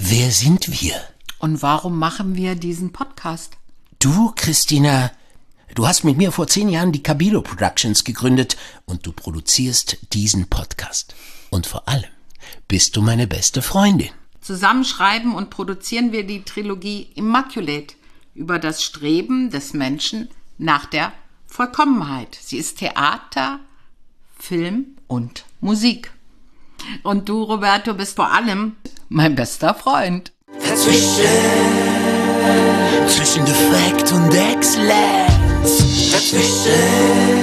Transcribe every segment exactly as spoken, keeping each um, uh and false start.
Wer sind wir? Und warum machen wir diesen Podcast? Du, Christina, du hast mit mir vor zehn Jahren die Cabilo Productions gegründet und du produzierst diesen Podcast. Und vor allem bist du meine beste Freundin. Zusammen schreiben und produzieren wir die Trilogie Immaculate über das Streben des Menschen nach der Vollkommenheit. Sie ist Theater, Film und Musik. Und du, Roberto, bist vor allem mein bester Freund. Dazwischen, zwischen Defekt und Exzellenz. Dazwischen.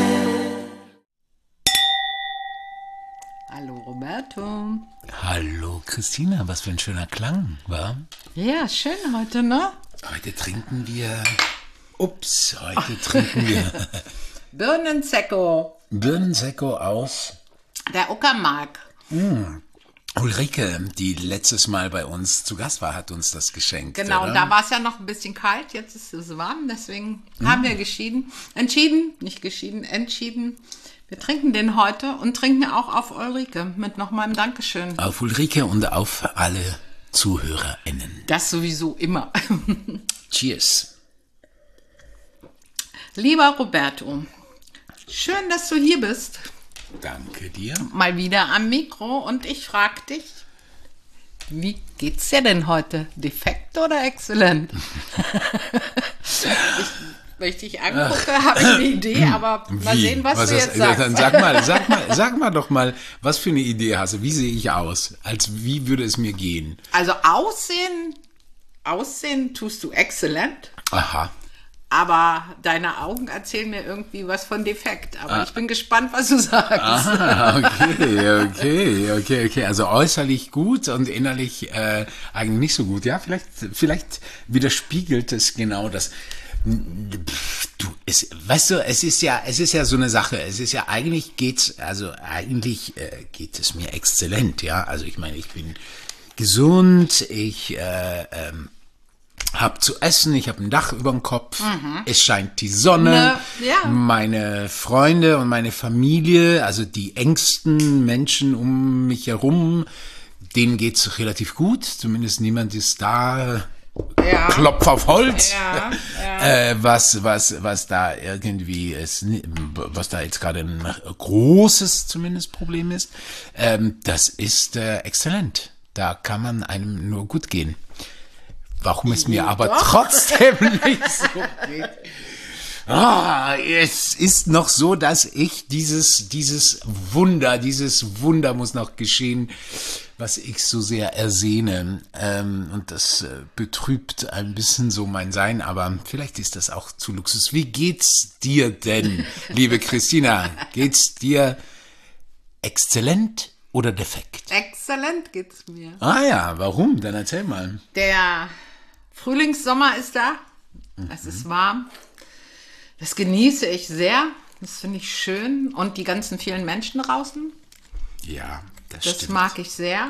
Hallo, Roberto. Hallo, Christina, was für ein schöner Klang, wa? Ja, schön heute, ne? Heute trinken wir... Ups, heute trinken wir... Birnensekko. Birnensekko aus... Der Uckermark. Mm. Ulrike, die letztes Mal bei uns zu Gast war, hat uns das geschenkt. Genau, oder? Und da war es ja noch ein bisschen kalt, jetzt ist es warm, deswegen mm. haben wir geschieden. Entschieden, nicht geschieden, entschieden. Wir trinken den heute und trinken auch auf Ulrike mit nochmal einem Dankeschön. Auf Ulrike und auf alle ZuhörerInnen. Das sowieso immer. Cheers. Lieber Roberto, schön, dass du hier bist. Danke dir. Mal wieder am Mikro und ich frage dich, wie geht's dir denn heute? Defekt oder exzellent? ich, wenn ich dich angucke, habe ich eine Idee, aber mal Wie? sehen, was, was du ist, jetzt sagst. Dann sag mal, sag mal, sag mal doch mal, was für eine Idee hast du? Wie sehe ich aus? Als wie würde es mir gehen? Also aussehen, aussehen tust du exzellent. Aha. Aber deine Augen erzählen mir irgendwie was von Defekt. Aber ah. ich bin gespannt, was du sagst. Ah, okay, okay, okay, okay. Also äußerlich gut und innerlich äh, eigentlich nicht so gut. Ja, vielleicht, vielleicht widerspiegelt es genau das. Du, es, weißt du, es ist ja, es ist ja so eine Sache. Es ist ja eigentlich geht's, also eigentlich äh, geht es mir exzellent. Ja, also ich meine, ich bin gesund. Ich äh, ähm, hab zu essen, ich habe ein Dach über dem Kopf, mhm. es scheint die Sonne, ne, ja. Meine Freunde und meine Familie, also die engsten Menschen um mich herum, denen geht's relativ gut, zumindest niemand ist da, ja. Klopf auf Holz, ja, ja. Äh, was, was, was da irgendwie ist, was da jetzt gerade ein großes zumindest Problem ist, ähm, das ist äh, exzellent, da kann man einem nur gut gehen. Warum es mir aber Doch. trotzdem nicht so geht. Ah, es ist noch so, dass ich dieses, dieses Wunder, dieses Wunder muss noch geschehen, was ich so sehr ersehne. Ähm, und das äh, betrübt ein bisschen so mein Sein, aber vielleicht ist das auch zu Luxus. Wie geht's dir denn, liebe Christina? Geht's dir exzellent oder defekt? Exzellent geht's mir. Ah ja, warum? Dann erzähl mal. Der Frühlingssommer ist da. Mhm. Es ist warm. Das genieße ich sehr. Das finde ich schön. Und die ganzen vielen Menschen draußen. Ja, das, das stimmt. Das mag ich sehr.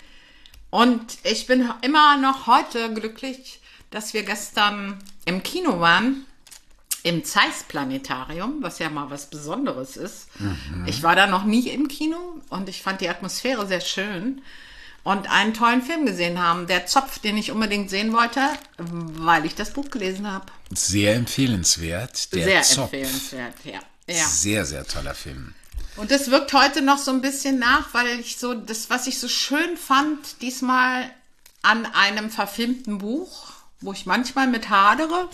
Und ich bin immer noch heute glücklich, dass wir gestern im Kino waren. Im Zeiss-Planetarium, was ja mal was Besonderes ist. Mhm. Ich war da noch nie im Kino und ich fand die Atmosphäre sehr schön. Und einen tollen Film gesehen haben. Der Zopf, den ich unbedingt sehen wollte, weil ich das Buch gelesen habe. Sehr empfehlenswert. Der sehr Zopf. empfehlenswert, ja. ja. Sehr, sehr toller Film. Und das wirkt heute noch so ein bisschen nach, weil ich so, das, was ich so schön fand, diesmal an einem verfilmten Buch, wo ich manchmal mit hadere.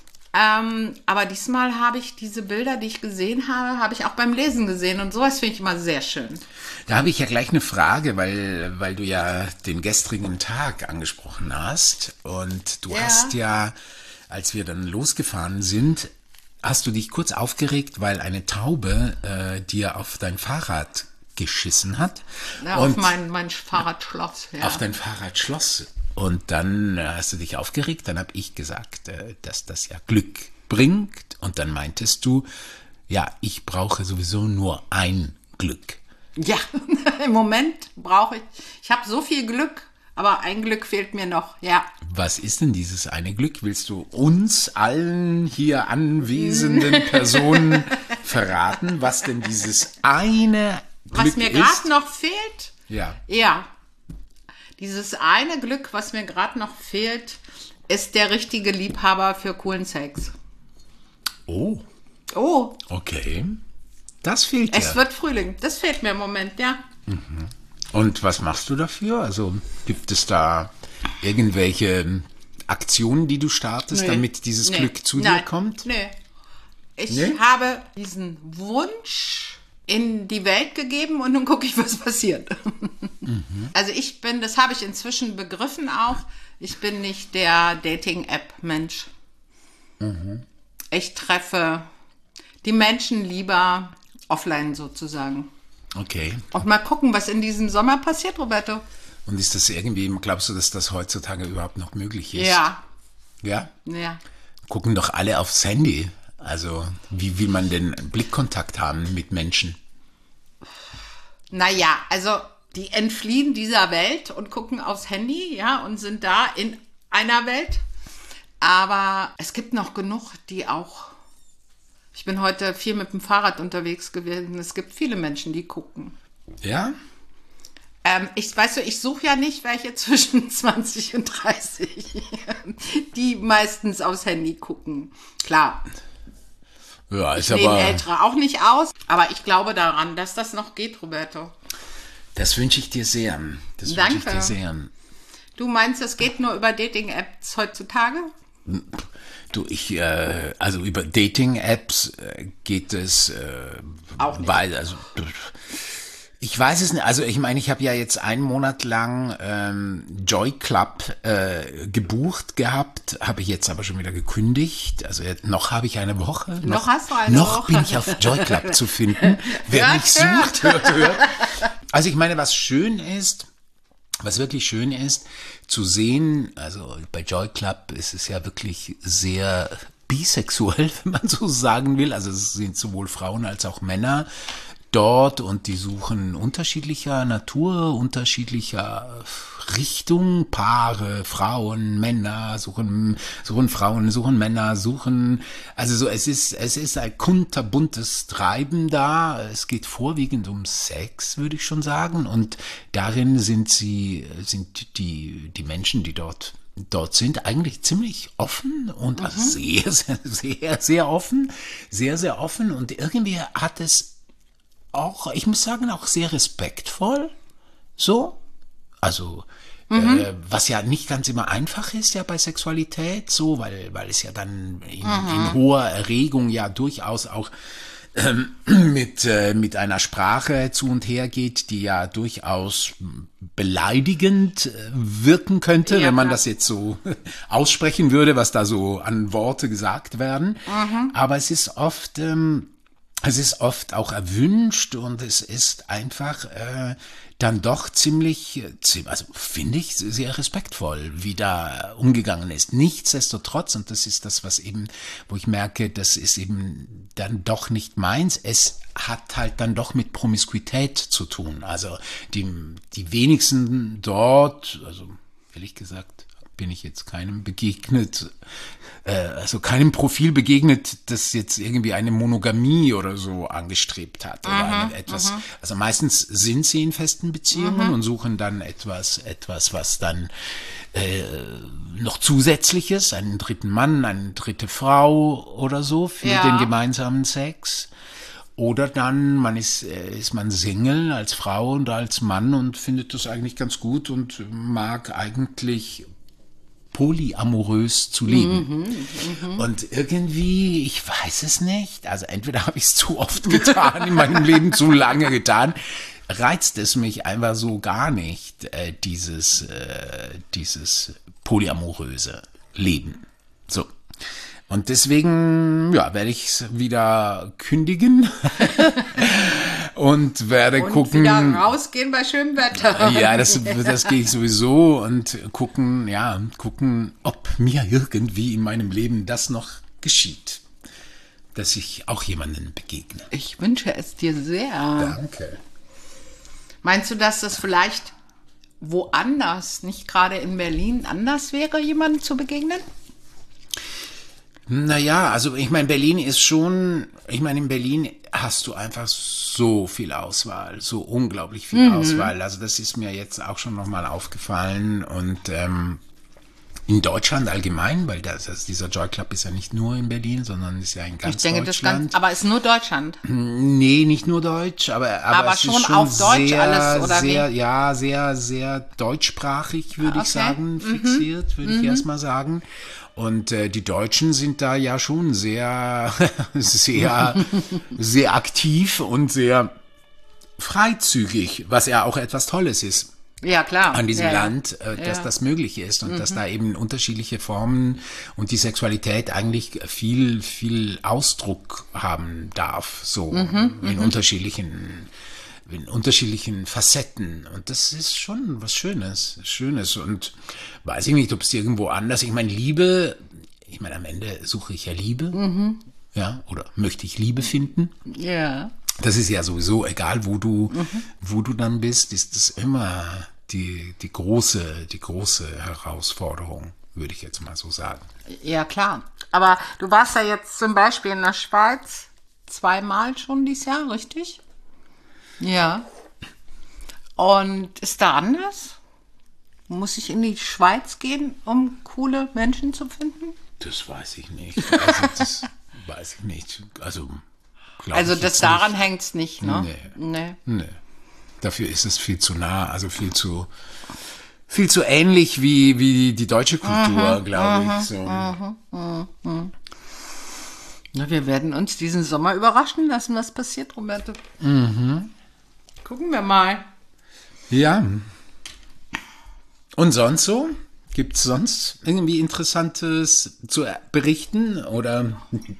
Ähm, aber diesmal habe ich diese Bilder, die ich gesehen habe, habe ich auch beim Lesen gesehen. Und sowas finde ich immer sehr schön. Da habe ich ja gleich eine Frage, weil, weil du ja den gestrigen Tag angesprochen hast. Und du ja. hast ja, als wir dann losgefahren sind, hast du dich kurz aufgeregt, weil eine Taube äh, dir auf dein Fahrrad geschissen hat. Ja, und auf mein, mein Fahrradschloss. Ja. Auf dein Fahrradschloss. Und dann hast du dich aufgeregt, dann habe ich gesagt, dass das ja Glück bringt. Und dann meintest du, ja, ich brauche sowieso nur ein Glück. Ja, im Moment brauche ich, ich habe so viel Glück, aber ein Glück fehlt mir noch, ja. Was ist denn dieses eine Glück? Willst du uns allen hier anwesenden Personen verraten, was denn dieses eine Glück ist? Was mir gerade noch fehlt? Ja. Ja. Dieses eine Glück, was mir gerade noch fehlt, ist der richtige Liebhaber für coolen Sex. Oh, Oh, okay. Das fehlt dir. es wird Frühling. Das fehlt mir im Moment, ja. Und was machst du dafür? Also gibt es da irgendwelche Aktionen, die du startest, Nee. damit dieses Nee. Glück zu dir Nein. kommt? Nee. Ich Nee? habe diesen Wunsch in die Welt gegeben und nun gucke ich, was passiert. Also ich bin, das habe ich inzwischen begriffen auch, ich bin nicht der Dating-App-Mensch. Ich treffe die Menschen lieber offline sozusagen. Okay. Und mal gucken, was in diesem Sommer passiert, Roberto. Und ist das irgendwie, glaubst du, dass das heutzutage überhaupt noch möglich ist? Ja, Ja? ja. Gucken doch alle aufs Handy. Also, wie will man denn Blickkontakt haben mit Menschen? Naja, also die entfliehen dieser Welt und gucken aufs Handy, ja, und sind da in einer Welt. Aber es gibt noch genug, die auch. Ich bin heute viel mit dem Fahrrad unterwegs gewesen. Es gibt viele Menschen, die gucken. Ja? Ähm, ich weißt du, ich suche ja nicht welche zwischen zwanzig und dreißig, die meistens aufs Handy gucken. Klar, Ja, ist nehmen aber. Ältere auch nicht aus, aber ich glaube daran, dass das noch geht, Roberto. Das wünsche ich dir sehr. Das wünsche ich Danke. dir sehr. Du meinst, es geht nur über Dating-Apps heutzutage? Du, ich, äh, also über Dating-Apps äh, geht es, äh, Auch nicht. weil, also, ich weiß es nicht, also ich meine, ich habe ja jetzt einen Monat lang ähm, Joy Club äh, gebucht gehabt, habe ich jetzt aber schon wieder gekündigt, also jetzt, noch habe ich eine Woche. Noch hast du eine Noch Woche. bin ich auf Joy Club zu finden. Wer Hört, mich sucht, hört, hört. Also ich meine, was schön ist, was wirklich schön ist, zu sehen, also bei Joy Club ist es ja wirklich sehr bisexuell, wenn man so sagen will. Also es sind sowohl Frauen als auch Männer dort und die suchen unterschiedlicher Natur, unterschiedlicher Richtung, Paare, Frauen, Männer, suchen, suchen Frauen, suchen Männer, suchen, also so, es ist, es ist ein kunterbuntes Treiben da. Es geht vorwiegend um Sex, würde ich schon sagen. Und darin sind sie, sind die, die Menschen, die dort dort sind, eigentlich ziemlich offen und also sehr, sehr, sehr, sehr offen, sehr, sehr offen und irgendwie hat es auch, ich muss sagen, auch sehr respektvoll, so, also, mhm. äh, was ja nicht ganz immer einfach ist ja bei Sexualität, so, weil, weil es ja dann in, mhm. in hoher Erregung ja durchaus auch ähm, mit, äh, mit einer Sprache zu und her geht, die ja durchaus beleidigend wirken könnte, ja, wenn man klar. das jetzt so aussprechen würde, was da so an Worte gesagt werden. Mhm. Aber es ist oft, ähm, es ist oft auch erwünscht und es ist einfach äh, dann doch ziemlich, also finde ich, sehr respektvoll, wie da umgegangen ist. Nichtsdestotrotz, und das ist das, was eben, wo ich merke, das ist eben dann doch nicht meins, es hat halt dann doch mit Promiskuität zu tun. Also die, die wenigsten dort, also ehrlich gesagt, bin ich jetzt keinem begegnet, äh, also keinem Profil begegnet, das jetzt irgendwie eine Monogamie oder so angestrebt hat. Oder Aha, eine, etwas, aha. also meistens sind sie in festen Beziehungen Mhm. und suchen dann etwas, etwas, was dann äh, noch zusätzliches, einen dritten Mann, eine dritte Frau oder so für Ja. den gemeinsamen Sex. Oder dann, man ist, äh, ist man Single als Frau und als Mann und findet das eigentlich ganz gut und mag eigentlich polyamorös zu leben. Mhm, und irgendwie, ich weiß es nicht, also entweder habe ich es zu oft getan, in meinem Leben zu lange getan, reizt es mich einfach so gar nicht, äh, dieses, äh, dieses polyamoröse Leben. So. Und deswegen, ja, werde ich es wieder kündigen und werde Und gucken. wieder rausgehen bei schönem Wetter. Ja, das, das gehe ich sowieso und gucken, ja, gucken, ob mir irgendwie in meinem Leben das noch geschieht, dass ich auch jemanden begegne. Ich wünsche es dir sehr. Danke. Meinst du, dass das vielleicht woanders, nicht gerade in Berlin, anders wäre, jemandem zu begegnen? Naja, also ich meine, Berlin ist schon, ich meine, in Berlin hast du einfach so viel Auswahl, so unglaublich viel mhm. Auswahl. Also das ist mir jetzt auch schon nochmal aufgefallen und ähm, in Deutschland allgemein, weil das, das, dieser Joy Club ist ja nicht nur in Berlin, sondern ist ja in ganz ich denke, Deutschland. Das ganz, aber ist nur Deutschland? Nee, nicht nur Deutsch, aber, aber, aber es schon, ist schon auf Deutsch sehr, alles, oder sehr, wie? ja, sehr, sehr deutschsprachig, würde okay. ich sagen, fixiert, mhm. würde ich mhm. erstmal sagen. Und äh, die Deutschen sind da ja schon sehr, sehr, sehr aktiv und sehr freizügig, was ja auch etwas Tolles ist. Ja, klar. An diesem ja, Land, äh, dass ja. das möglich ist und mhm. dass da eben unterschiedliche Formen und die Sexualität eigentlich viel, viel Ausdruck haben darf, so mhm. in mhm. unterschiedlichen, in unterschiedlichen Facetten. Und das ist schon was Schönes, Schönes. Und weiß ich nicht, ob es irgendwo anders, ich meine, Liebe, ich meine, am Ende suche ich ja Liebe, mhm. ja, oder möchte ich Liebe finden. Ja. Das ist ja sowieso, egal wo du, mhm. wo du dann bist, ist das immer die, die große, die große Herausforderung, würde ich jetzt mal so sagen. Ja, klar. Aber du warst ja jetzt zum Beispiel in der Schweiz zweimal schon dieses Jahr, richtig? Ja. Und ist da anders? Muss ich in die Schweiz gehen, um coole Menschen zu finden? Das weiß ich nicht. Also das weiß ich nicht. Also Also das daran hängt es nicht, ne? Nee. nee. Nee. Dafür ist es viel zu nah, also viel zu viel zu ähnlich wie, wie die deutsche Kultur, mhm, glaube ich. So. Mhm, mhm, mhm. Na, wir werden uns diesen Sommer überraschen lassen, was passiert, Roberto. Mhm. Gucken wir mal. Ja. Und sonst so? Gibt es sonst irgendwie Interessantes zu berichten? Oder...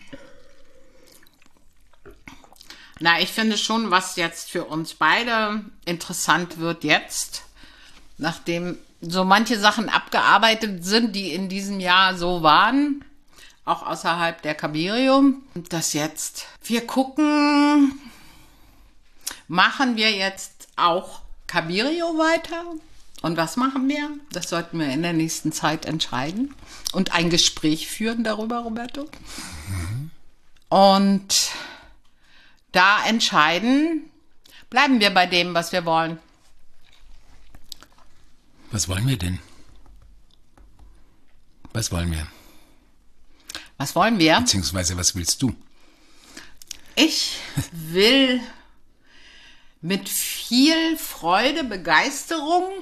Na, ich finde schon, was jetzt für uns beide interessant wird jetzt, nachdem so manche Sachen abgearbeitet sind, die in diesem Jahr so waren, auch außerhalb der Cabirio, dass jetzt wir gucken, machen wir jetzt auch Cabirio weiter? Und was machen wir? Das sollten wir in der nächsten Zeit entscheiden und ein Gespräch führen darüber, Roberto. Mhm. Und da entscheiden, bleiben wir bei dem, was wir wollen. Was wollen wir denn? Was wollen wir? Was wollen wir? Beziehungsweise, was willst du? Ich will mit viel Freude, Begeisterung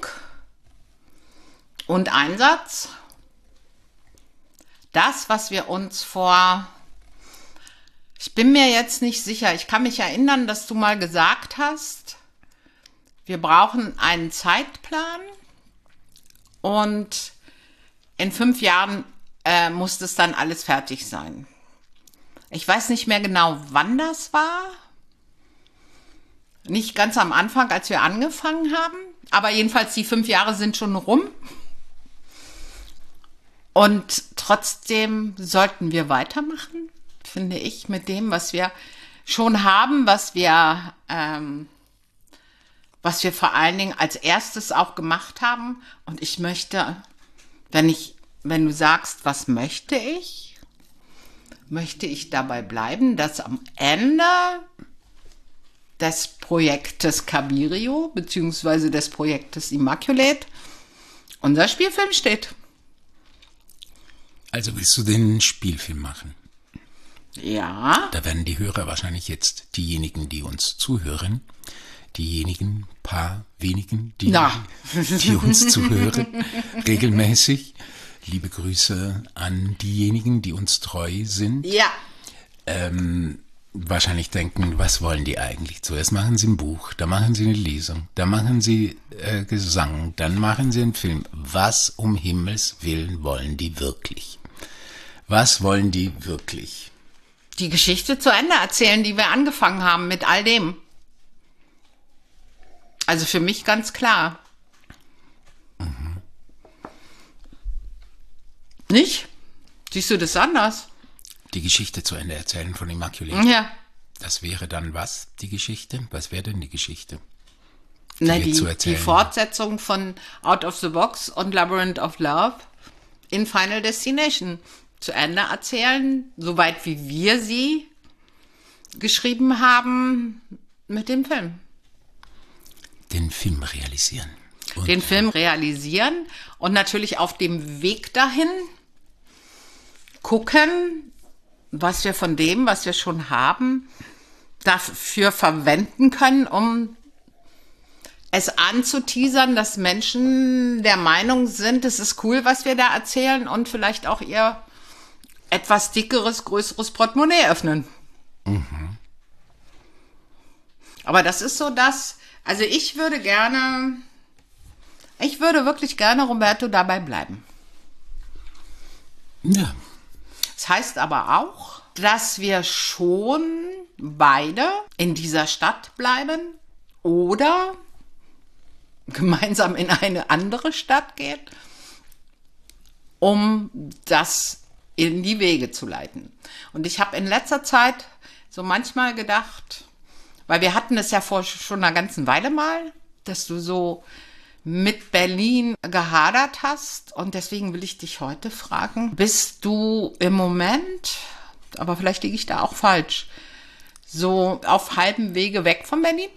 und Einsatz das, was wir uns vor... Ich bin mir jetzt nicht sicher. Ich kann mich erinnern, dass du mal gesagt hast, wir brauchen einen Zeitplan und in fünf Jahren äh, muss das dann alles fertig sein. Ich weiß nicht mehr genau, wann das war. Nicht ganz am Anfang, als wir angefangen haben. Aber jedenfalls, die fünf Jahre sind schon rum. Und trotzdem sollten wir weitermachen, finde ich, mit dem, was wir schon haben, was wir, ähm, was wir vor allen Dingen als erstes auch gemacht haben. Und ich möchte, wenn ich, wenn du sagst, was möchte ich, möchte ich dabei bleiben, dass am Ende des Projektes Cabirio, beziehungsweise des Projektes Immaculate, unser Spielfilm steht. Also willst du den Spielfilm machen? Ja. Da werden die Hörer wahrscheinlich jetzt, diejenigen, die uns zuhören, diejenigen, paar wenigen, die, die uns zuhören, regelmäßig. Liebe Grüße an diejenigen, die uns treu sind. Ja. Ähm, wahrscheinlich denken, was wollen die eigentlich? Zuerst machen sie ein Buch, dann machen sie eine Lesung, dann machen sie äh, Gesang, dann machen sie einen Film. Was um Himmels Willen wollen die wirklich? Was wollen die wirklich? Die Geschichte zu Ende erzählen, die wir angefangen haben mit all dem. Also für mich ganz klar. Mhm. Nicht? Siehst du das anders? Die Geschichte zu Ende erzählen von Immaculate. Ja. Das wäre dann was, die Geschichte? Was wäre denn die Geschichte? Die, Na, die, die Fortsetzung von Out of the Box und Labyrinth of Love in Final Destination. zu Ende erzählen, soweit wie wir sie geschrieben haben mit dem Film. Den Film realisieren. Und Den Film realisieren und natürlich auf dem Weg dahin gucken, was wir von dem, was wir schon haben, dafür verwenden können, um es anzuteasern, dass Menschen der Meinung sind, es ist cool, was wir da erzählen und vielleicht auch ihr etwas dickeres, größeres Portemonnaie öffnen. Mhm. Aber das ist so das, also ich würde gerne, ich würde wirklich gerne, Roberto, dabei bleiben. Ja. Das heißt aber auch, dass wir schon beide in dieser Stadt bleiben oder gemeinsam in eine andere Stadt gehen, um das in die Wege zu leiten. Und ich habe in letzter Zeit so manchmal gedacht, weil wir hatten es ja vor schon einer ganzen Weile mal, dass du so mit Berlin gehadert hast. Und deswegen will ich dich heute fragen, bist du im Moment, aber vielleicht liege ich da auch falsch, so auf halbem Wege weg von Berlin?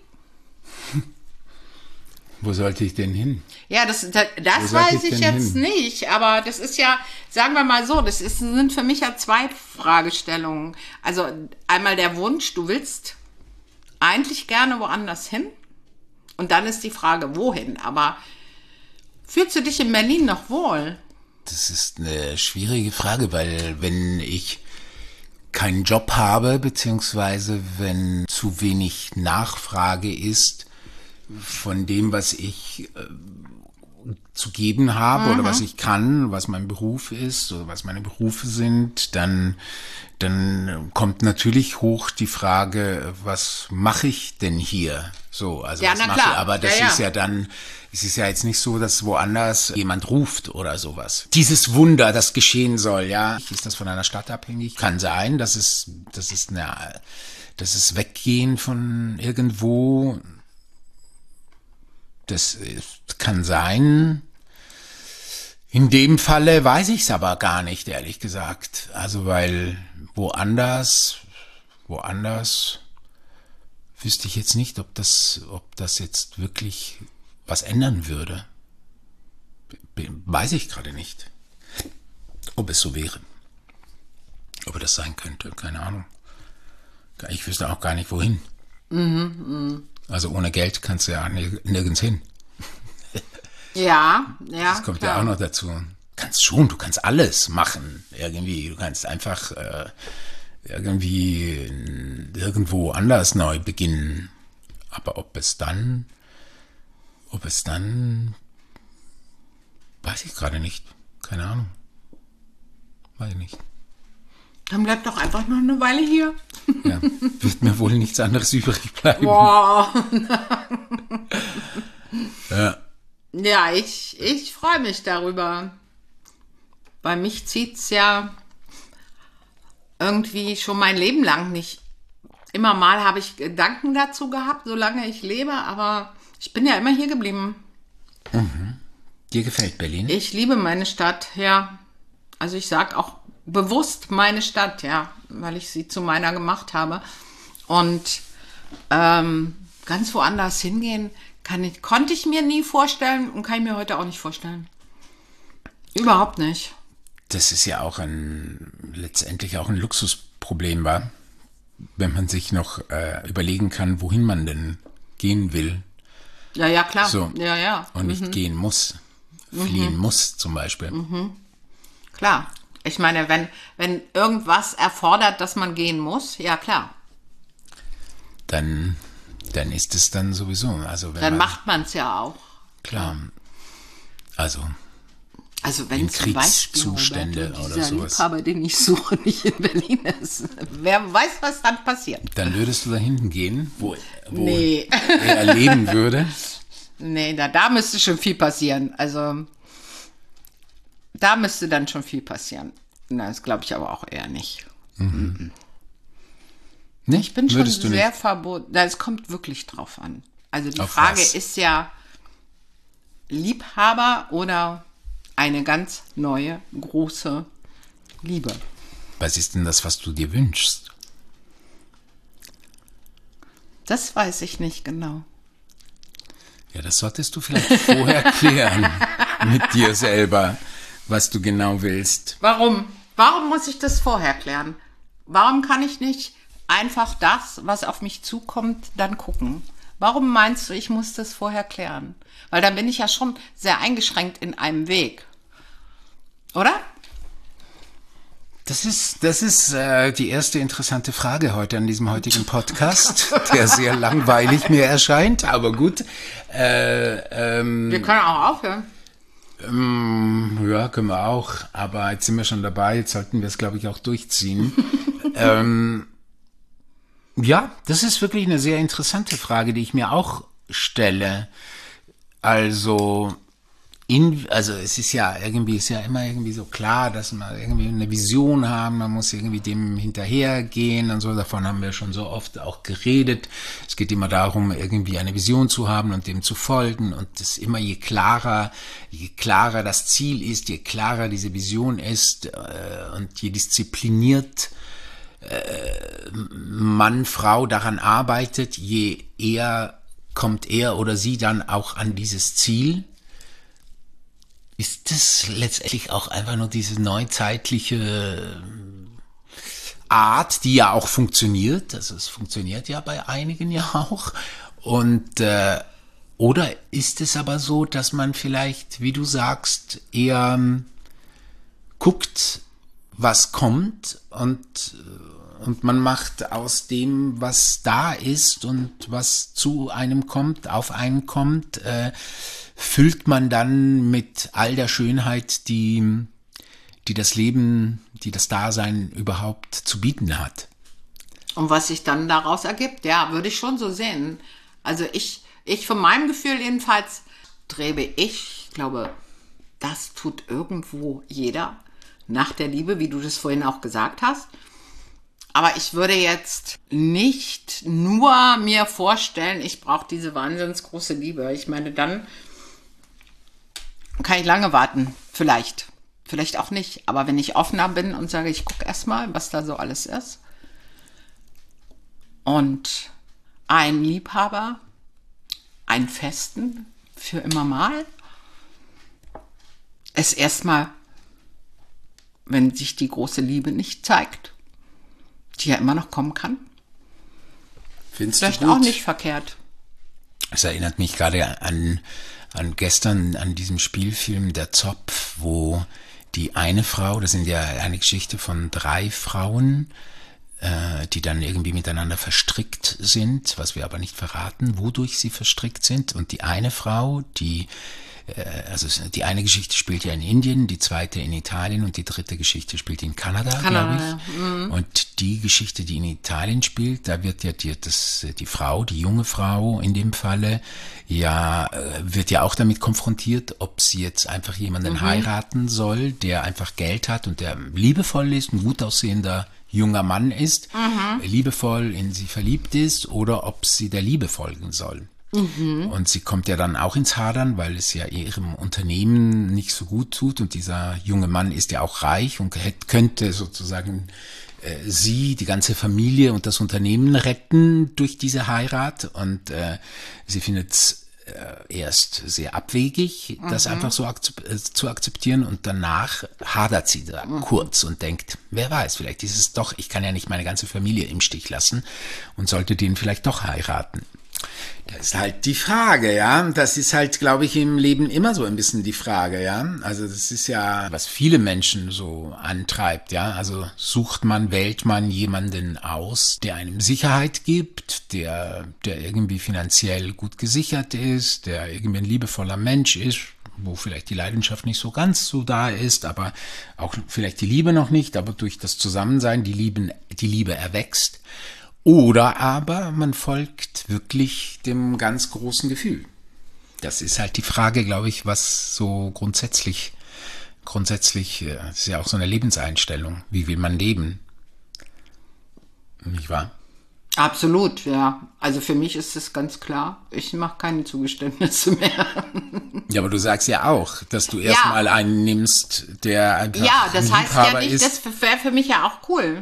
Wo sollte ich denn hin? Ja, das, das, das weiß ich, ich jetzt hin? nicht, aber das ist ja, sagen wir mal so, das ist, sind für mich ja zwei Fragestellungen. Also einmal der Wunsch, du willst eigentlich gerne woanders hin und dann ist die Frage, wohin? Aber fühlst du dich in Berlin noch wohl? Das ist eine schwierige Frage, weil wenn ich keinen Job habe, beziehungsweise wenn zu wenig Nachfrage ist, von dem, was ich äh, zu geben habe mhm. oder was ich kann, was mein Beruf ist oder was meine Berufe sind, dann, dann kommt natürlich hoch die Frage, was mache ich denn hier? So, also ja, was na mache klar. ich? Aber das ja, ja. ist ja dann, es ist ja jetzt nicht so, dass woanders jemand ruft oder sowas. Dieses Wunder, das geschehen soll, ja. Ist das von einer Stadt abhängig? Kann sein, dass es, das ist eine, das ist Weggehen von irgendwo. Das kann sein. In dem Falle weiß ich es aber gar nicht, ehrlich gesagt. Also weil woanders, woanders wüsste ich jetzt nicht, ob das, ob das jetzt wirklich was ändern würde. Weiß ich gerade nicht. Ob es so wäre. Ob das sein könnte, keine Ahnung. Ich wüsste auch gar nicht, wohin. Mhm, mh. Also ohne Geld kannst du ja nirgends hin. Ja, ja. Das kommt klar. ja auch noch dazu. Du kannst schon, du kannst alles machen. Irgendwie, du kannst einfach äh, irgendwie irgendwo anders neu beginnen. Aber ob es dann, ob es dann, weiß ich gerade nicht. Keine Ahnung. Weiß ich nicht. Dann bleib doch einfach noch eine Weile hier. Ja, wird mir wohl nichts anderes übrig bleiben. Boah. Ja. Ja, ich, ich freue mich darüber. Bei mich zieht's ja irgendwie schon mein Leben lang nicht. Immer mal habe ich Gedanken dazu gehabt, solange ich lebe, aber ich bin ja immer hier geblieben. Mhm. Dir gefällt Berlin? Ich liebe meine Stadt, ja. Also ich sage auch bewusst meine Stadt, ja, weil ich sie zu meiner gemacht habe. Und ähm, ganz woanders hingehen, kann ich, konnte ich mir nie vorstellen und kann ich mir heute auch nicht vorstellen. Überhaupt nicht. Das ist ja auch ein, letztendlich auch ein Luxusproblem, war, wenn man sich noch äh, überlegen kann, wohin man denn gehen will. Ja, ja, klar. So. Ja, ja. Und nicht mhm. gehen muss. Fliehen mhm. muss zum Beispiel. Mhm. Klar. Ich meine, wenn, wenn irgendwas erfordert, dass man gehen muss, ja klar. Dann, dann ist es dann sowieso. Also wenn dann man, macht man es ja auch. Klar. Also, also wenn in zum Beispiel Kriegszustände Roberto, oder dieser sowas. Liebhaber, den ich suche, nicht in Berlin ist. Wer weiß, was dann passiert. Dann würdest du da hinten gehen, wo, wo nee. er leben würde. Nee, da, da müsste schon viel passieren. Also da müsste dann schon viel passieren. Na, das glaube ich aber auch eher nicht. Mhm. Nee, ich bin schon Würdest du sehr nicht? verboten. Es kommt wirklich drauf an. Also die Auf Frage was? ist ja Liebhaber oder eine ganz neue, große Liebe. Was ist denn das, was du dir wünschst? Das weiß ich nicht genau. Ja, das solltest du vielleicht vorher klären mit dir selber, was du genau willst. Warum? Warum muss ich das vorher klären? Warum kann ich nicht einfach das, was auf mich zukommt, dann gucken? Warum meinst du, ich muss das vorher klären? Weil dann bin ich ja schon sehr eingeschränkt in einem Weg. Oder? Das ist, das ist äh, die erste interessante Frage heute an diesem heutigen Podcast, der sehr langweilig mir erscheint, aber gut. Äh, ähm, Wir können auch aufhören. Ähm, ja, können wir auch, aber jetzt sind wir schon dabei, jetzt sollten wir es, glaube ich, auch durchziehen. ähm, ja, das ist wirklich eine sehr interessante Frage, die ich mir auch stelle. Also, in, also es ist ja irgendwie, ist ja immer irgendwie so klar, dass man irgendwie eine Vision haben, man muss irgendwie dem hinterhergehen und so, davon haben wir schon so oft auch geredet. Es geht immer darum, irgendwie eine Vision zu haben und dem zu folgen, und das immer je klarer, je klarer das Ziel ist, je klarer diese Vision ist äh, und je diszipliniert äh, Mann, Frau daran arbeitet, je eher kommt er oder sie dann auch an dieses Ziel. Ist das letztendlich auch einfach nur diese neuzeitliche Art, die ja auch funktioniert? Also es funktioniert ja bei einigen ja auch. Und äh, oder ist es aber so, dass man vielleicht, wie du sagst, eher ähm, guckt, was kommt, und und man macht aus dem, was da ist und was zu einem kommt, auf einen kommt, äh, füllt man dann mit all der Schönheit, die, die das Leben, die das Dasein überhaupt zu bieten hat. Und was sich dann daraus ergibt, ja, würde ich schon so sehen. Also ich, ich von meinem Gefühl jedenfalls strebe ich, glaube, das tut irgendwo jeder nach der Liebe, wie du das vorhin auch gesagt hast. Aber ich würde jetzt nicht nur mir vorstellen, ich brauche diese wahnsinnig große Liebe. Ich meine, dann kann ich lange warten. Vielleicht. Vielleicht auch nicht. Aber wenn ich offener bin und sage, ich gucke erstmal, was da so alles ist. Und einen Liebhaber, einen festen, für immer mal. Es erstmal, wenn sich die große Liebe nicht zeigt, die ja immer noch kommen kann. Findest Vielleicht du gut? auch nicht verkehrt. Es erinnert mich gerade an, an gestern, an diesem Spielfilm Der Zopf, wo die eine Frau, das sind ja eine Geschichte von drei Frauen, äh, die dann irgendwie miteinander verstrickt sind, was wir aber nicht verraten, wodurch sie verstrickt sind. Und die eine Frau, die Also die eine Geschichte spielt ja in Indien, die zweite in Italien und die dritte Geschichte spielt in Kanada, Kanada, glaube ich. ja. Mhm. Und die Geschichte, die in Italien spielt, da wird ja die, das, die Frau, die junge Frau in dem Falle, ja, wird ja auch damit konfrontiert, ob sie jetzt einfach jemanden mhm. heiraten soll, der einfach Geld hat und der liebevoll ist, ein gut aussehender junger Mann ist, mhm. liebevoll in sie verliebt ist, oder ob sie der Liebe folgen soll. Mhm. Und sie kommt ja dann auch ins Hadern, weil es ja ihrem Unternehmen nicht so gut tut, und dieser junge Mann ist ja auch reich und hätte, könnte sozusagen äh, sie, die ganze Familie und das Unternehmen retten durch diese Heirat, und äh, sie findet es äh, erst sehr abwegig, mhm. das einfach so akzep- äh, zu akzeptieren, und danach hadert sie da mhm. kurz und denkt, wer weiß, vielleicht ist es doch, ich kann ja nicht meine ganze Familie im Stich lassen und sollte den vielleicht doch heiraten. Das ist halt die Frage, ja. Das ist halt, glaube ich, im Leben immer so ein bisschen die Frage, ja. Also das ist ja, was viele Menschen so antreibt, ja. Also sucht man, wählt man jemanden aus, der einem Sicherheit gibt, der, der irgendwie finanziell gut gesichert ist, der irgendwie ein liebevoller Mensch ist, wo vielleicht die Leidenschaft nicht so ganz so da ist, aber auch vielleicht die Liebe noch nicht, aber durch das Zusammensein die Liebe, die Liebe erwächst. Oder aber man folgt wirklich dem ganz großen Gefühl. Das ist halt die Frage, glaube ich, was so grundsätzlich, grundsätzlich, das ist ja auch so eine Lebenseinstellung. Wie will man leben? Nicht wahr? Absolut, ja. Also für mich ist es ganz klar, ich mache keine Zugeständnisse mehr. Ja, aber du sagst ja auch, dass du erstmal Ja. einen nimmst, der einfach Ja, das ein heißt ja Liebhaber nicht, ist. das wäre für mich ja auch cool.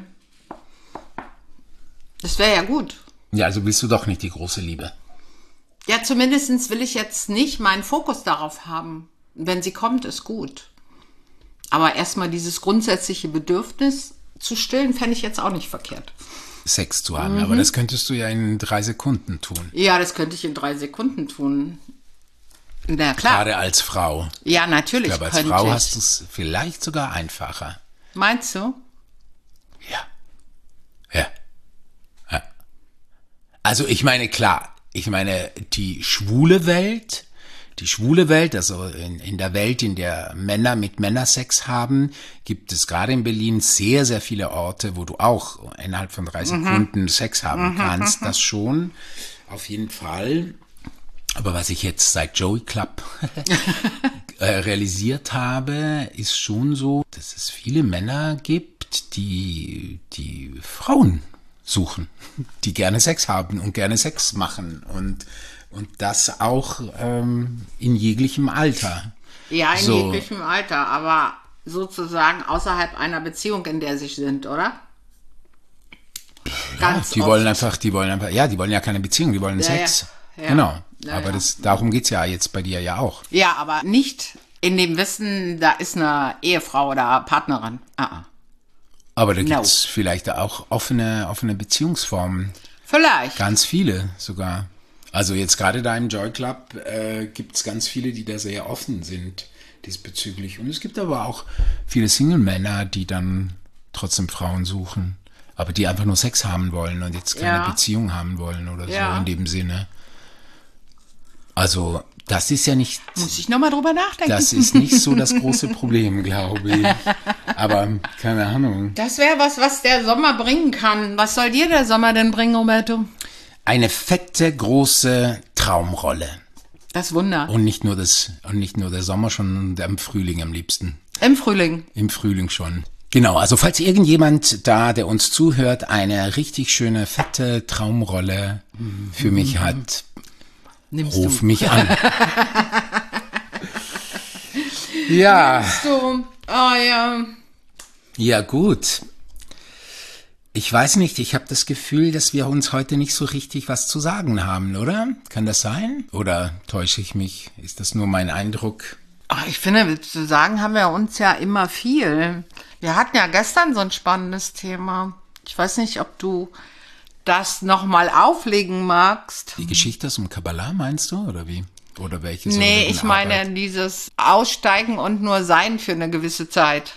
Das wäre ja gut. Ja, also bist du doch nicht die große Liebe. Ja, zumindest will ich jetzt nicht meinen Fokus darauf haben. Wenn sie kommt, ist gut. Aber erstmal dieses grundsätzliche Bedürfnis zu stillen, fände ich jetzt auch nicht verkehrt. Sex zu haben, aber das könntest du ja in drei Sekunden tun. Ja, das könnte ich in drei Sekunden tun. Na klar. Gerade als Frau. Ja, natürlich Ich glaube, als könnte Frau ich. hast du es vielleicht sogar einfacher. Meinst du? Ja. Ja. Ja. Also ich meine, klar, ich meine, die schwule Welt, die schwule Welt, also in, in der Welt, in der Männer mit Männersex haben, gibt es gerade in Berlin sehr, sehr viele Orte, wo du auch innerhalb von drei Sekunden Sex haben kannst. Das schon, auf jeden Fall. Aber was ich jetzt seit Joey Club äh, realisiert habe, ist schon so, dass es viele Männer gibt, die, die Frauen suchen, die gerne Sex haben und gerne Sex machen und, und das auch ähm, in jeglichem Alter. Ja, in So. jeglichem Alter, aber sozusagen außerhalb einer Beziehung, in der sie sind, oder? Ja, Ganz die oft. wollen einfach, die wollen einfach, ja, die wollen ja keine Beziehung, die wollen Ja, Sex. ja. Ja. Genau. Ja, Aber ja. das, darum geht's ja jetzt bei dir ja auch. Ja, aber nicht in dem Wissen, da ist eine Ehefrau oder Partnerin. Ah, ah. Aber da No. gibt's vielleicht auch offene, offene Beziehungsformen. Vielleicht. Ganz viele sogar. Also jetzt gerade da im Joy Club äh, gibt's ganz viele, die da sehr offen sind diesbezüglich. Und es gibt aber auch viele Single-Männer, die dann trotzdem Frauen suchen. Aber die einfach nur Sex haben wollen und jetzt keine Ja. Beziehung haben wollen oder Ja. so in dem Sinne. Also das ist ja nicht... Muss ich nochmal drüber nachdenken. Das ist nicht so das große Problem, glaube ich. Aber keine Ahnung. Das wäre was, was der Sommer bringen kann. Was soll dir der Sommer denn bringen, Roberto? Eine fette, große Traumrolle. Das Wunder. Und nicht nur das, und nicht nur der Sommer, schon im Frühling am liebsten. Im Frühling. Im Frühling schon. Genau, also falls irgendjemand da, der uns zuhört, eine richtig schöne, fette Traumrolle für mich hat, Nimmst ruf du. mich an. Ja. So, oh ja. Ja, gut. Ich weiß nicht, ich habe das Gefühl, dass wir uns heute nicht so richtig was zu sagen haben, oder? Kann das sein? Oder täusche ich mich? Ist das nur mein Eindruck? Ach, ich finde, zu sagen haben wir uns ja immer viel. Wir hatten ja gestern so ein spannendes Thema. Ich weiß nicht, ob du das nochmal auflegen magst. Die Geschichte aus dem Kabbalah, meinst du, oder wie? Oder welche? so Nee, in ich meine Arbeit? dieses Aussteigen und nur sein für eine gewisse Zeit.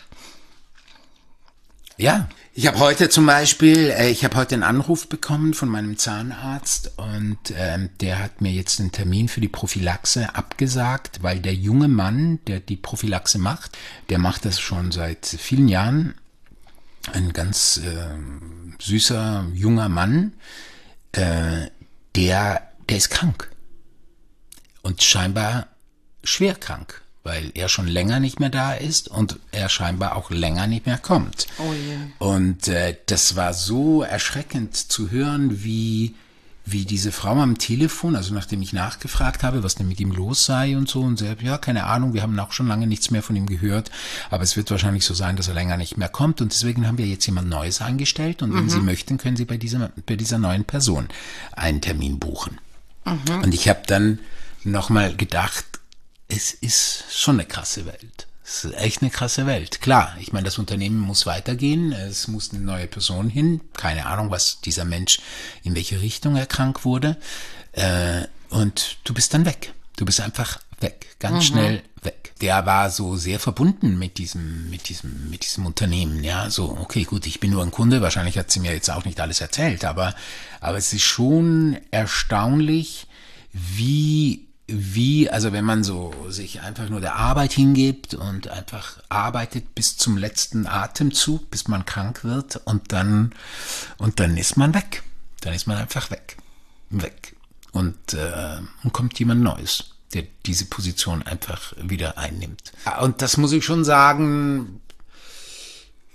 Ja, ich habe heute zum Beispiel, äh, ich habe heute einen Anruf bekommen von meinem Zahnarzt und ähm, der hat mir jetzt einen Termin für die Prophylaxe abgesagt, weil der junge Mann, der die Prophylaxe macht, der macht das schon seit vielen Jahren, ein ganz äh, süßer junger Mann, äh, der, der ist krank und scheinbar schwer krank, weil er schon länger nicht mehr da ist und er scheinbar auch länger nicht mehr kommt. Oh je. Und äh, das war so erschreckend zu hören, wie, wie diese Frau am Telefon, also nachdem ich nachgefragt habe, was denn mit ihm los sei und so, und sie hat, ja, keine Ahnung, wir haben auch schon lange nichts mehr von ihm gehört, aber es wird wahrscheinlich so sein, dass er länger nicht mehr kommt und deswegen haben wir jetzt jemand Neues eingestellt und wenn Sie möchten, können Sie bei dieser, bei dieser neuen Person einen Termin buchen. Und ich habe dann nochmal gedacht, es ist schon eine krasse Welt. Es ist echt eine krasse Welt. Klar, ich meine, das Unternehmen muss weitergehen. Es muss eine neue Person hin. Keine Ahnung, was dieser Mensch, in welche Richtung er krank wurde. Äh, und du bist dann weg. Du bist einfach weg. Ganz schnell weg. Der war so sehr verbunden mit diesem, mit diesem, mit diesem Unternehmen. Ja, so, okay, gut, ich bin nur ein Kunde. Wahrscheinlich hat sie mir jetzt auch nicht alles erzählt. Aber, aber es ist schon erstaunlich, wie wie, also wenn man so sich einfach nur der Arbeit hingibt und einfach arbeitet bis zum letzten Atemzug, bis man krank wird und dann, und dann ist man weg. Dann ist man einfach weg. Weg. Und, äh, und kommt jemand Neues, der diese Position einfach wieder einnimmt. Und das muss ich schon sagen,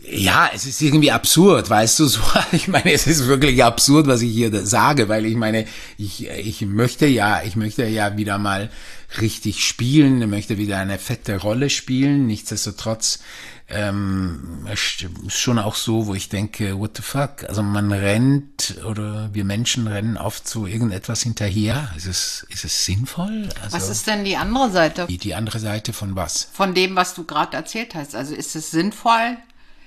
Ja, es ist irgendwie absurd, weißt du, so, ich meine, es ist wirklich absurd, was ich hier sage, weil ich meine, ich, ich möchte ja, ich möchte ja wieder mal richtig spielen, ich möchte wieder eine fette Rolle spielen, nichtsdestotrotz, ähm, ist schon auch so, wo ich denke, what the fuck, also man rennt, oder wir Menschen rennen oft so irgendetwas hinterher, ist es, ist es sinnvoll? Also, was ist denn die andere Seite? Die, die andere Seite von was? Von dem, was du gerade erzählt hast, also ist es sinnvoll,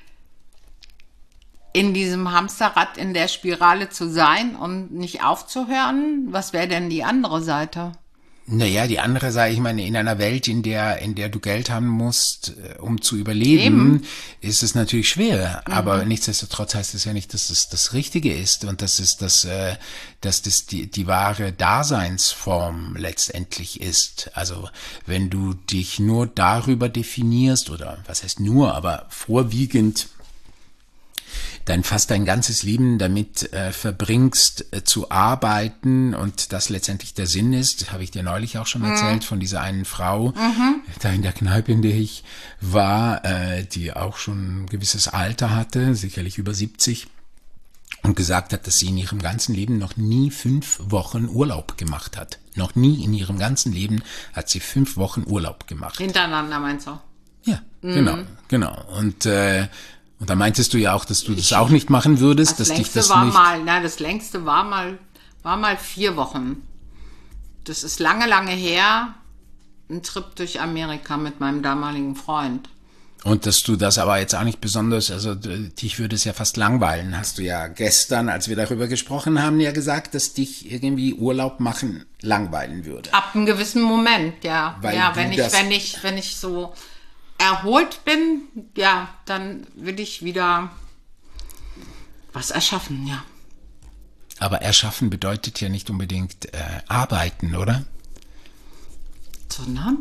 in diesem Hamsterrad, in der Spirale zu sein und nicht aufzuhören? Was wäre denn die andere Seite? Naja, die andere Seite, ich meine, in einer Welt, in der, in der du Geld haben musst, um zu überleben, Eben. ist es natürlich schwer. Mhm. Aber nichtsdestotrotz heißt es ja nicht, dass es das Richtige ist und dass es das, äh, dass das die, die wahre Daseinsform letztendlich ist. Also, wenn du dich nur darüber definierst, oder was heißt nur, aber vorwiegend dann fast dein ganzes Leben damit äh, verbringst, äh, zu arbeiten und das letztendlich der Sinn ist, habe ich dir neulich auch schon erzählt, mhm. von dieser einen Frau, mhm. da in der Kneipe, in der ich war, äh, die auch schon ein gewisses Alter hatte, sicherlich über siebzig, und gesagt hat, dass sie in ihrem ganzen Leben noch nie fünf Wochen Urlaub gemacht hat. Noch nie in ihrem ganzen Leben hat sie fünf Wochen Urlaub gemacht. Hintereinander meinst du? Ja, mhm. genau, genau. Und äh, Und da meintest du ja auch, dass du das auch nicht machen würdest, das dass dich das war nicht... Mal, nein, das längste war mal, war mal vier Wochen. Das ist lange, lange her. Ein Trip durch Amerika mit meinem damaligen Freund. Und dass du das aber jetzt auch nicht besonders, also dich würde es ja fast langweilen. Hast du ja gestern, als wir darüber gesprochen haben, ja gesagt, dass dich irgendwie Urlaub machen langweilen würde. Ab einem gewissen Moment, ja. Weil ja, du wenn ich, das- wenn ich, wenn ich so erholt bin, ja, dann will ich wieder was erschaffen, ja. Aber erschaffen bedeutet ja nicht unbedingt äh, arbeiten, oder? Sondern?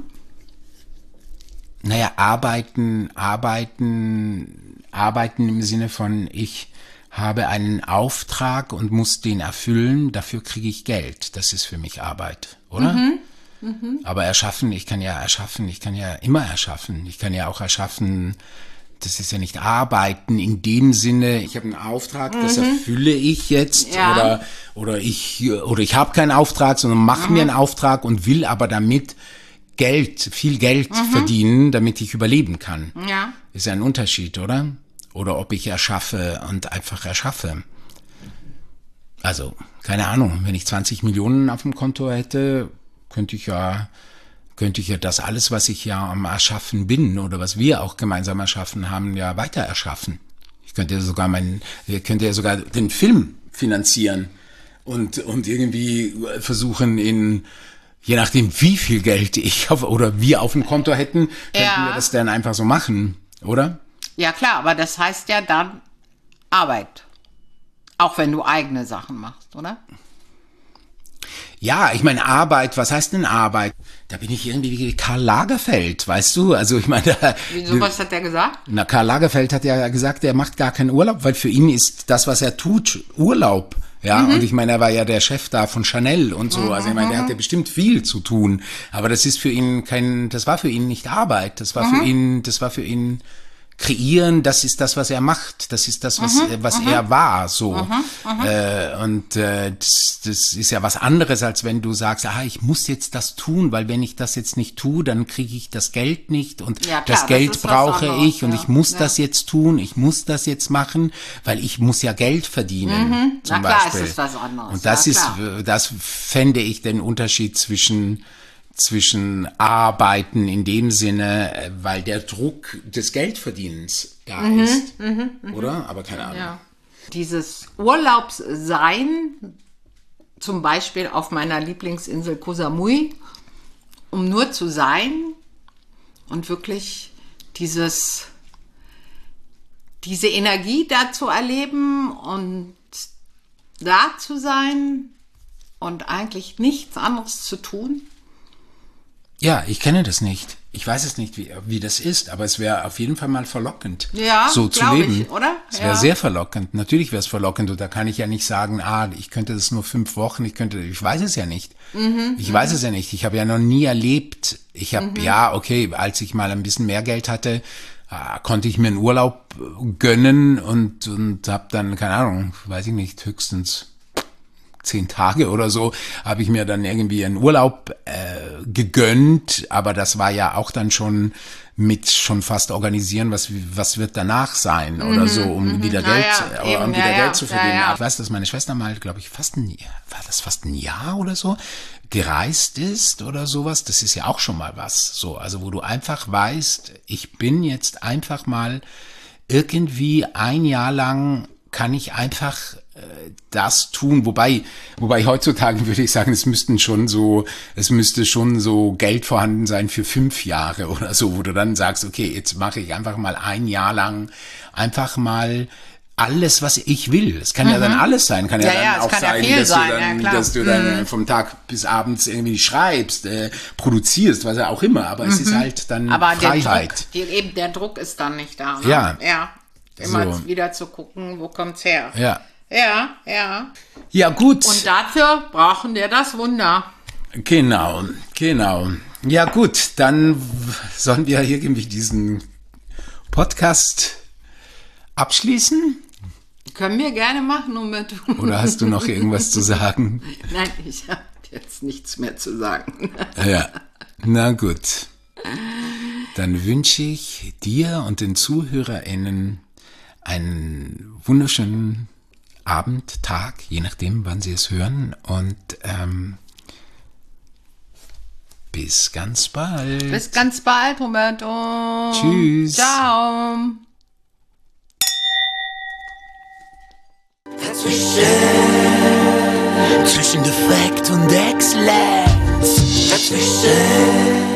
Naja, arbeiten, arbeiten, arbeiten im Sinne von, ich habe einen Auftrag und muss den erfüllen, dafür kriege ich Geld. Das ist für mich Arbeit, oder? Mhm. Mhm. Aber erschaffen, ich kann ja erschaffen, ich kann ja immer erschaffen. Ich kann ja auch erschaffen, das ist ja nicht arbeiten in dem Sinne, ich habe einen Auftrag, mhm. das erfülle ich jetzt, ja. oder oder ich oder ich habe keinen Auftrag, sondern mache mhm. mir einen Auftrag und will aber damit Geld, viel Geld mhm. verdienen, damit ich überleben kann. Ja. Ist ja ein Unterschied, oder? Oder ob ich erschaffe und einfach erschaffe. Also, keine Ahnung, wenn ich zwanzig Millionen auf dem Konto hätte, könnte ich ja, könnte ich ja das alles, was ich ja am Erschaffen bin oder was wir auch gemeinsam erschaffen haben, ja weiter erschaffen. Ich könnte ja sogar meinen, ich könnte ja sogar den Film finanzieren und, und irgendwie versuchen in, je nachdem wie viel Geld ich auf, oder wir auf dem Konto hätten, könnten Ja. wir das dann einfach so machen, oder? Ja, klar, aber das heißt ja dann Arbeit. Auch wenn du eigene Sachen machst, oder? Ja, ich meine Arbeit, was heißt denn Arbeit? Da bin ich irgendwie wie Karl Lagerfeld, weißt du? Also ich meine, da, Wieso, was hat der gesagt? na, Karl Lagerfeld hat ja gesagt, er macht gar keinen Urlaub, weil für ihn ist das, was er tut, Urlaub. Ja, mhm. und ich meine, er war ja der Chef da von Chanel und so. Mhm. Also ich meine, der hatte bestimmt viel zu tun. Aber das ist für ihn kein, das war für ihn nicht Arbeit. Das war mhm. für ihn, das war für ihn kreieren, das ist das, was er macht, das ist das, was, mhm, was mhm. er war, so. Mhm, mhm. Äh, und äh, das, das ist ja was anderes, als wenn du sagst, ah, ich muss jetzt das tun, weil wenn ich das jetzt nicht tue, dann kriege ich das Geld nicht und ja, klar, das Geld das brauche anderes, ich und ja. ich muss ja. das jetzt tun, ich muss das jetzt machen, weil ich muss ja Geld verdienen, mhm. zum Na klar, Beispiel. ist es was anderes. Und das ja, ist, klar. das fände ich den Unterschied zwischen zwischen Arbeiten in dem Sinne, weil der Druck des Geldverdienens da mhm, ist, mhm, mhm. oder? Aber keine Ahnung. Ja. Dieses Urlaubssein, zum Beispiel auf meiner Lieblingsinsel Koh Samui, um nur zu sein und wirklich dieses, diese Energie da zu erleben und da zu sein und eigentlich nichts anderes zu tun. Ja, ich kenne das nicht. Ich weiß es nicht, wie, wie das ist, aber es wäre auf jeden Fall mal verlockend, ja, so zu glaub leben. Ich, oder? Es wäre ja. sehr verlockend. Natürlich wäre es verlockend und da kann ich ja nicht sagen, ah, ich könnte das nur fünf Wochen, ich könnte, ich weiß es ja nicht. Mhm, ich weiß es ja nicht. Ich habe ja noch nie erlebt. Ich habe, mhm. ja, okay, als ich mal ein bisschen mehr Geld hatte, äh, konnte ich mir einen Urlaub gönnen und, und habe dann, keine Ahnung, weiß ich nicht, höchstens zehn Tage oder so, habe ich mir dann irgendwie einen Urlaub äh, gegönnt, aber das war ja auch dann schon mit schon fast organisieren, was was wird danach sein oder Mhm, so, um mhm. wieder Ja, Geld, ja, äh, um eben, wieder ja, ja, Geld zu verdienen. ja, ja. Ich weiß, dass meine Schwester mal, glaube ich, fast ein Jahr, war das fast ein Jahr oder so, gereist ist oder sowas. Das ist ja auch schon mal was, so, also wo du einfach weißt, ich bin jetzt einfach mal irgendwie ein Jahr lang kann ich einfach äh, das tun, wobei, wobei heutzutage würde ich sagen, es müssten schon so, es müsste schon so Geld vorhanden sein für fünf Jahre oder so, wo du dann sagst, okay, jetzt mache ich einfach mal ein Jahr lang einfach mal alles, was ich will. Es kann mhm. ja dann alles sein, kann ja, Ja, dann ja, es auch kann ja sein, viel dass, sein, du dann, ja, klar. dass du dann vom Tag bis abends irgendwie schreibst, äh, produzierst, was ja auch immer, aber es ist halt dann Aber der Freiheit. Druck, die, eben der Druck ist dann nicht da. Ne? Ja. Ja. Immer So. wieder zu gucken, wo kommt's her. Ja. Ja, ja. Ja, gut. Und dafür brauchen wir das Wunder. Genau, genau. Ja gut, dann w- sollen wir irgendwie diesen Podcast abschließen? Können wir gerne machen, Umberto. Oder hast du noch irgendwas zu sagen? Nein, ich habe jetzt nichts mehr zu sagen. Ja, na gut. Dann wünsche ich dir und den ZuhörerInnen einen wunderschönen Abend, Tag, je nachdem, wann sie es hören. Und ähm, bis ganz bald. Bis ganz bald, Roberto. Tschüss. Ciao. Zwischen Defekt und Exzellenz. Dazwischen